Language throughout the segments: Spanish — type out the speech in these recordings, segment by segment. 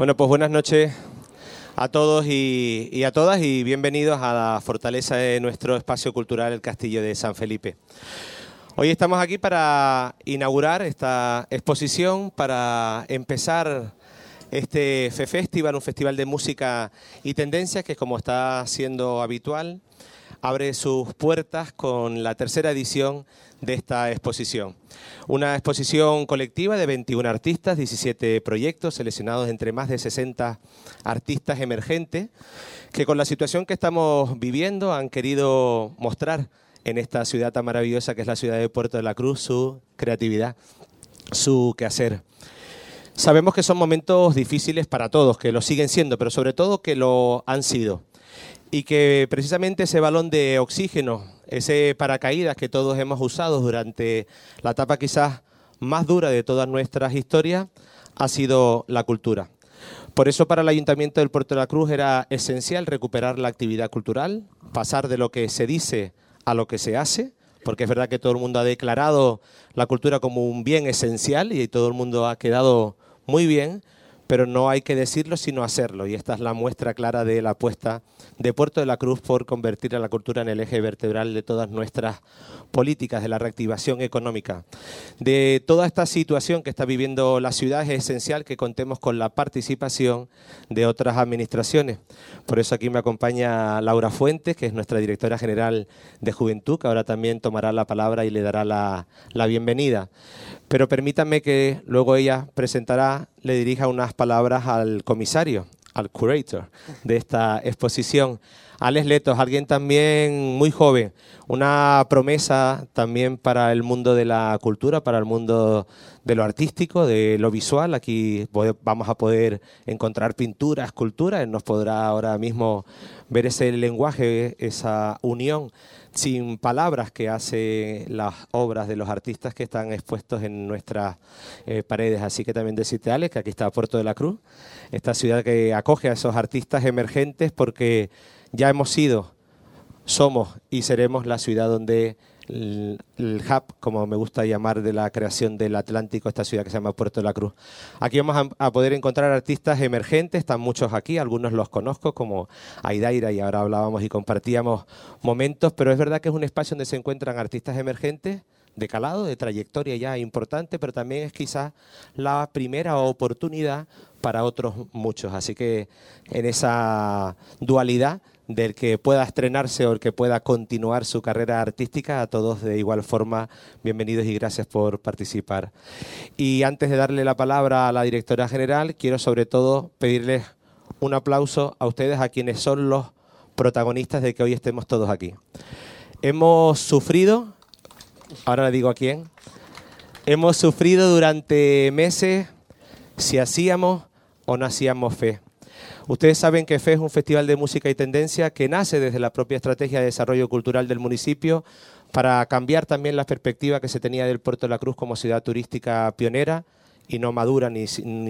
Bueno, pues buenas noches a todos y a todas y bienvenidos a la fortaleza de nuestro espacio cultural, el Castillo de San Felipe. Hoy estamos aquí para inaugurar esta exposición, para empezar este FEFestival, un festival de música y tendencias que, como está siendo habitual, abre sus puertas con la tercera edición de esta exposición. Una exposición colectiva de 21 artistas, 17 proyectos seleccionados entre más de 60 artistas emergentes que con la situación que estamos viviendo han querido mostrar en esta ciudad tan maravillosa que es la ciudad de Puerto de la Cruz su creatividad, su quehacer. Sabemos que son momentos difíciles para todos, que lo siguen siendo, pero sobre todo que lo han sido. Y que precisamente ese balón de oxígeno, ese paracaídas que todos hemos usado durante la etapa quizás más dura de todas nuestras historias, ha sido la cultura. Por eso para el Ayuntamiento del Puerto de la Cruz era esencial recuperar la actividad cultural, pasar de lo que se dice a lo que se hace, porque es verdad que todo el mundo ha declarado la cultura como un bien esencial y todo el mundo ha quedado muy bien, pero no hay que decirlo sino hacerlo, y esta es la muestra clara de la apuesta de Puerto de la Cruz por convertir a la cultura en el eje vertebral de todas nuestras políticas, de la reactivación económica. De toda esta situación que está viviendo la ciudad es esencial que contemos con la participación de otras administraciones. Por eso aquí me acompaña Laura Fuentes, que es nuestra directora general de Juventud, que ahora también tomará la palabra y le dará la bienvenida. Pero permítanme que luego ella le dirija unas palabras al comisario, al curator de esta exposición, Alex Letos, alguien también muy joven, una promesa también para el mundo de la cultura, para el mundo de lo artístico, de lo visual. Aquí vamos a poder encontrar pintura, escultura, él nos podrá ahora mismo ver ese lenguaje, esa unión sin palabras que hace las obras de los artistas que están expuestos en nuestras paredes. Así que también decirte, Alex, que aquí está Puerto de la Cruz, esta ciudad que acoge a esos artistas emergentes porque ya hemos sido, somos y seremos la ciudad donde el hub, como me gusta llamar, de la creación del Atlántico, esta ciudad que se llama Puerto de la Cruz. Aquí vamos a poder encontrar artistas emergentes, están muchos aquí, algunos los conozco como Aidaira y ahora hablábamos y compartíamos momentos, pero es verdad que es un espacio donde se encuentran artistas emergentes de calado, de trayectoria ya importante, pero también es quizás la primera oportunidad para otros muchos. Así que en esa dualidad del que pueda estrenarse o el que pueda continuar su carrera artística, a todos de igual forma, bienvenidos y gracias por participar. Y antes de darle la palabra a la directora general, quiero sobre todo pedirles un aplauso a ustedes, a quienes son los protagonistas de que hoy estemos todos aquí. Hemos sufrido, ahora le digo a quién, hemos sufrido durante meses si hacíamos o no hacíamos FE. Ustedes saben que FE es un festival de música y tendencia que nace desde la propia estrategia de desarrollo cultural del municipio para cambiar también la perspectiva que se tenía del Puerto de la Cruz como ciudad turística pionera y no madura ni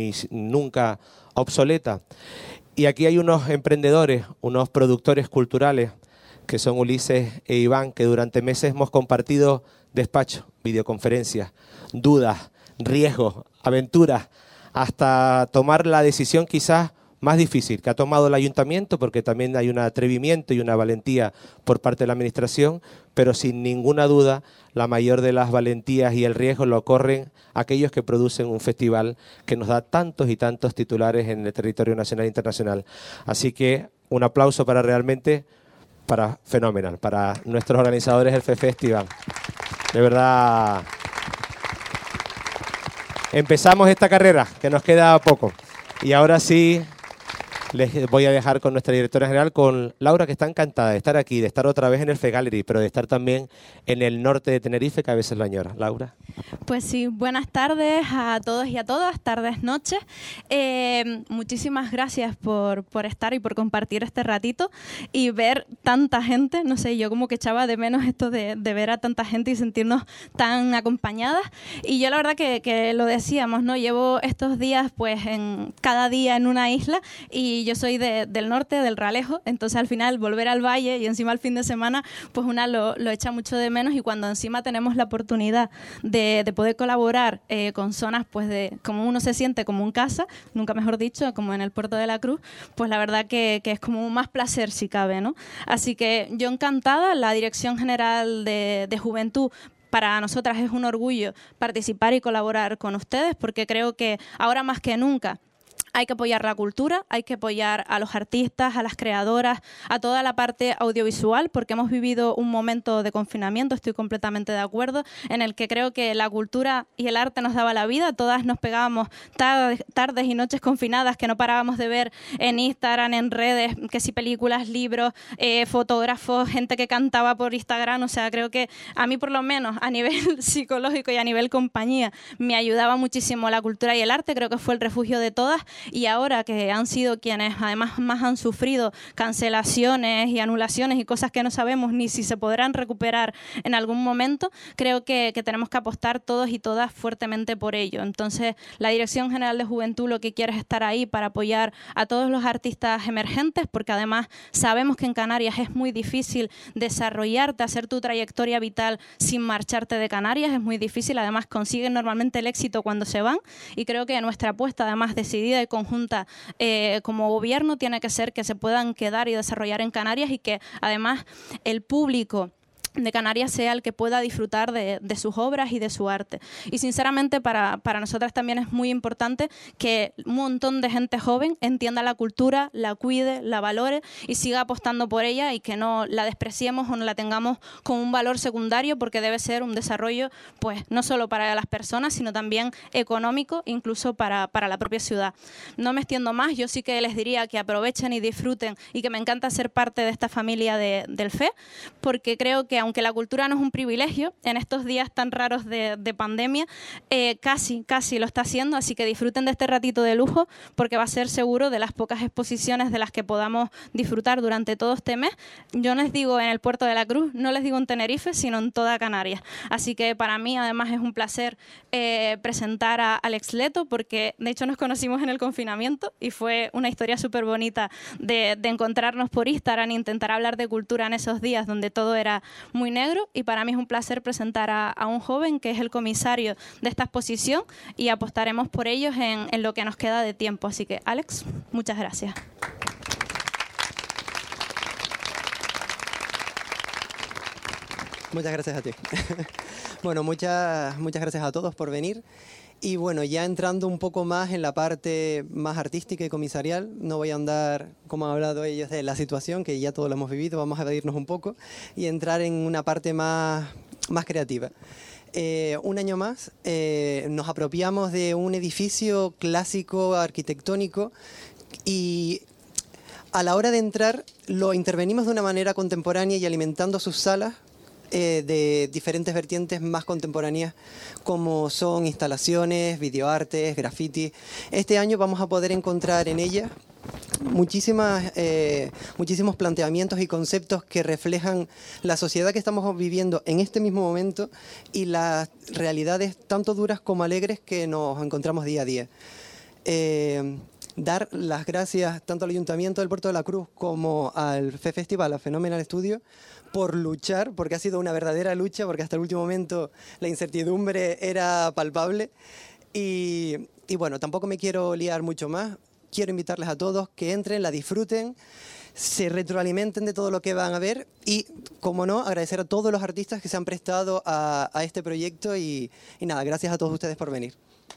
nunca obsoleta. Y aquí hay unos emprendedores, unos productores culturales que son Ulises e Iván, que durante meses hemos compartido despachos, videoconferencias, dudas, riesgos, aventuras, hasta tomar la decisión quizás más difícil que ha tomado el ayuntamiento, porque también hay un atrevimiento y una valentía por parte de la administración, pero sin ninguna duda la mayor de las valentías y el riesgo lo corren aquellos que producen un festival que nos da tantos y tantos titulares en el territorio nacional e internacional. Así que un aplauso para fenomenal, para nuestros organizadores del FEFestival. De verdad, empezamos esta carrera, que nos queda poco. Y ahora sí, les voy a dejar con nuestra directora general, con Laura, que está encantada de estar aquí, de estar otra vez en el FEGallery, pero de estar también en el norte de Tenerife, que a veces lo añora. Laura. Pues sí, buenas tardes a todos y a todas, tardes, noches. Muchísimas gracias por estar y por compartir este ratito y ver tanta gente. No sé, yo como que echaba de menos esto de ver a tanta gente y sentirnos tan acompañadas. Y yo la verdad que lo decíamos, ¿no? Llevo estos días pues cada día en una isla y y yo soy del norte, del Realejo, entonces al final volver al valle y encima el fin de semana, pues una lo echa mucho de menos, y cuando encima tenemos la oportunidad de poder colaborar con zonas, pues como uno se siente como en casa, nunca mejor dicho, como en el Puerto de la Cruz, pues la verdad que es como más placer si cabe, ¿no? Así que yo encantada, la Dirección General de Juventud, para nosotras es un orgullo participar y colaborar con ustedes, porque creo que ahora más que nunca hay que apoyar la cultura, hay que apoyar a los artistas, a las creadoras, a toda la parte audiovisual, porque hemos vivido un momento de confinamiento, estoy completamente de acuerdo, en el que creo que la cultura y el arte nos daba la vida. Todas nos pegábamos tardes y noches confinadas que no parábamos de ver en Instagram, en redes, que si películas, libros, fotógrafos, gente que cantaba por Instagram. O sea, creo que a mí, por lo menos a nivel psicológico y a nivel compañía, me ayudaba muchísimo la cultura y el arte. Creo que fue el refugio de todas. Y ahora que han sido quienes además más han sufrido cancelaciones y anulaciones y cosas que no sabemos ni si se podrán recuperar en algún momento, creo que tenemos que apostar todos y todas fuertemente por ello. Entonces, la Dirección General de Juventud lo que quiere es estar ahí para apoyar a todos los artistas emergentes, porque además sabemos que en Canarias es muy difícil desarrollarte, hacer tu trayectoria vital sin marcharte de Canarias, es muy difícil. Además, consiguen normalmente el éxito cuando se van, y creo que nuestra apuesta, además decidida y conjunta como gobierno, tiene que ser que se puedan quedar y desarrollar en Canarias, y que además el público de Canarias sea el que pueda disfrutar de sus obras y de su arte. Y sinceramente para nosotras también es muy importante que un montón de gente joven entienda la cultura, la cuide, la valore y siga apostando por ella, y que no la despreciemos o no la tengamos como un valor secundario, porque debe ser un desarrollo pues no solo para las personas, sino también económico, incluso para la propia ciudad. No me extiendo más, yo sí que les diría que aprovechen y disfruten, y que me encanta ser parte de esta familia del FE, porque creo que aunque la cultura no es un privilegio, en estos días tan raros de pandemia, casi lo está haciendo, así que disfruten de este ratito de lujo, porque va a ser seguro de las pocas exposiciones de las que podamos disfrutar durante todo este mes. Yo no les digo en el Puerto de la Cruz, no les digo en Tenerife, sino en toda Canarias. Así que para mí además es un placer presentar a Alex Leto, porque de hecho nos conocimos en el confinamiento y fue una historia súper bonita de encontrarnos por Instagram e intentar hablar de cultura en esos días donde todo era muy negro. Y para mí es un placer presentar a un joven que es el comisario de esta exposición, y apostaremos por ellos en lo que nos queda de tiempo. Así que, Alex, muchas gracias. Muchas gracias a ti. Bueno, muchas gracias a todos por venir. Y bueno, ya entrando un poco más en la parte más artística y comisarial, no voy a andar, como han hablado ellos, de la situación, que ya todos lo hemos vivido, vamos a evadirnos un poco y entrar en una parte más creativa. Un año más nos apropiamos de un edificio clásico arquitectónico, y a la hora de entrar lo intervenimos de una manera contemporánea y alimentando sus salas de diferentes vertientes más contemporáneas, como son instalaciones, videoartes, graffiti. Este año vamos a poder encontrar en ellas muchísimos planteamientos y conceptos que reflejan la sociedad que estamos viviendo en este mismo momento y las realidades tanto duras como alegres que nos encontramos día a día. Dar las gracias tanto al Ayuntamiento del Puerto de la Cruz como al FE Festival, a Phenomenal Studio, por luchar, porque ha sido una verdadera lucha, porque hasta el último momento la incertidumbre era palpable. Y bueno, tampoco me quiero liar mucho más. Quiero invitarles a todos que entren, la disfruten, se retroalimenten de todo lo que van a ver y, como no, agradecer a todos los artistas que se han prestado a este proyecto y nada, gracias a todos ustedes por venir.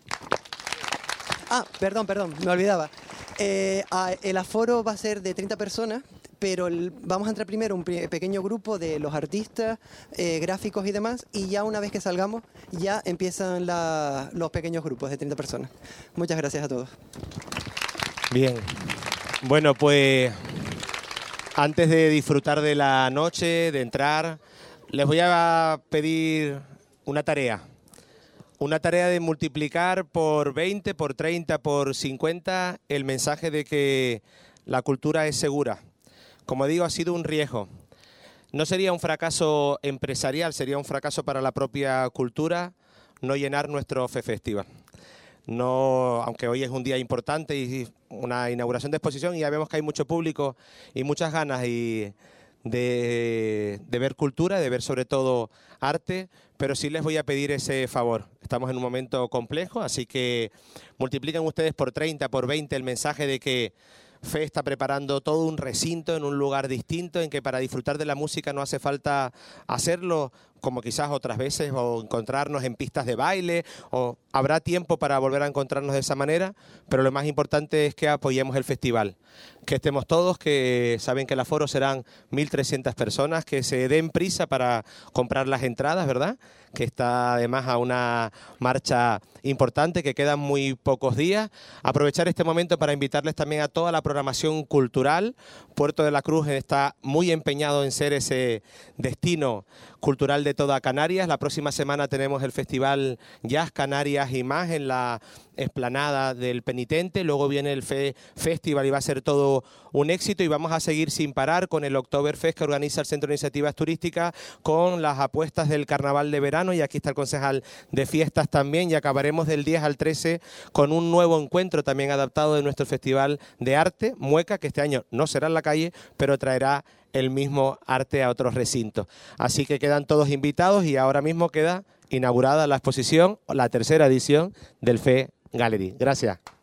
Ah, perdón, me olvidaba. El aforo va a ser de 30 personas, pero vamos a entrar primero un pequeño grupo de los artistas, gráficos y demás, y ya una vez que salgamos, ya empiezan los pequeños grupos de 30 personas. Muchas gracias a todos. Bien. Bueno, pues antes de disfrutar de la noche, de entrar, les voy a pedir una tarea. Una tarea de multiplicar por 20, por 30, por 50 el mensaje de que la cultura es segura. Como digo, ha sido un riesgo. No sería un fracaso empresarial, sería un fracaso para la propia cultura no llenar nuestro FE Festival. no, aunque hoy es un día importante y una inauguración de exposición y ya vemos que hay mucho público y muchas ganas de ver cultura, de ver sobre todo arte, pero sí les voy a pedir ese favor. Estamos en un momento complejo, así que multipliquen ustedes por 30, por 20 el mensaje de que FE está preparando todo un recinto en un lugar distinto, en que para disfrutar de la música no hace falta hacerlo como quizás otras veces, o encontrarnos en pistas de baile, o habrá tiempo para volver a encontrarnos de esa manera, pero lo más importante es que apoyemos el festival, que estemos todos, que saben que el aforo serán 1.300 personas, que se den prisa para comprar las entradas, ¿verdad? Que está además a una marcha importante, que quedan muy pocos días. Aprovechar este momento para invitarles también a toda la programación cultural. Puerto de la Cruz está muy empeñado en ser ese destino cultural de toda Canarias. La próxima semana tenemos el Festival Jazz Canarias y más en la explanada del Penitente. Luego viene el Festival y va a ser todo un éxito, y vamos a seguir sin parar con el Oktoberfest que organiza el Centro de Iniciativas Turísticas, con las apuestas del Carnaval de Verano, y aquí está el concejal de fiestas también, y acabaremos del 10 al 13 con un nuevo encuentro también adaptado de nuestro Festival de Arte, Mueca, que este año no será en la calle, pero traerá el mismo arte a otros recintos. Así que quedan todos invitados, y ahora mismo queda inaugurada la exposición, la tercera edición del FE Gallery. Gracias.